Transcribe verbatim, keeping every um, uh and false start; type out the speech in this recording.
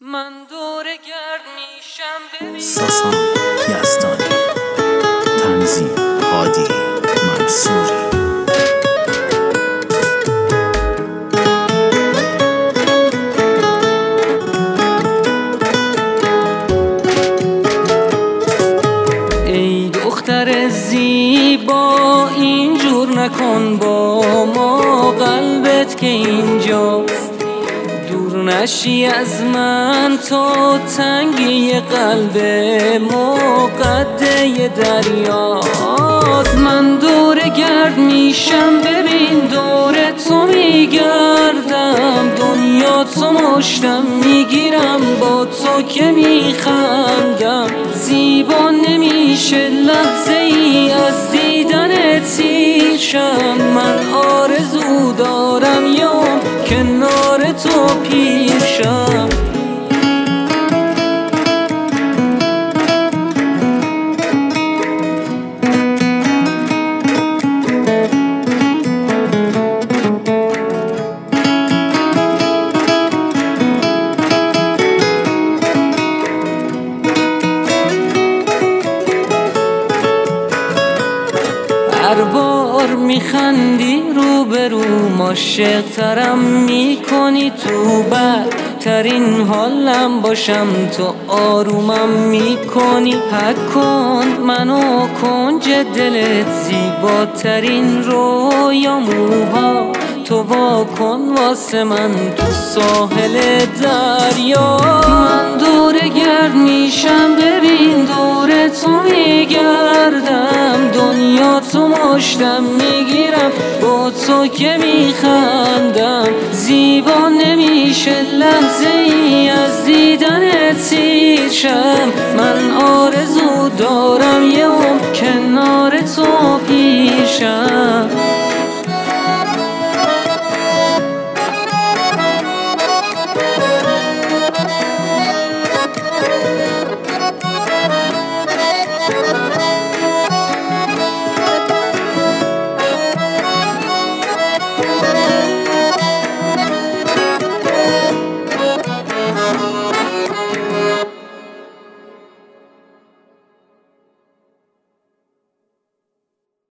من دور گرد میشم ببین ساسان یزدانی، تنظیم هادی منصوری. ای دختر زیبا اینجور نکن با ما، قلبت که اینجاست دور نشی از من تا تنگی قلب ما قده دریاست. من دور گرد میشم ببین دور تو میگردم، دنیا تو مشتم میگیرم با تو که میخندم. زیبا نمیشه لحظه ای از دیدن تیرشم، من آرزو دارم یوم کنار تو پیشم. هر بار میخندی رو به رو عاشق ترم میکنی، تو بدترین حالم باشم تو آرومم میکنی. حک کن منو کنج دلت، زیباترین رویاموها تو وا کن واسه من تو ساحل دریا. من دور گرد میشم ببین دور تو میگردم، دنیا تو مشتم میگیرم با تو که میخندم. زیبا نمیشه لحظه ای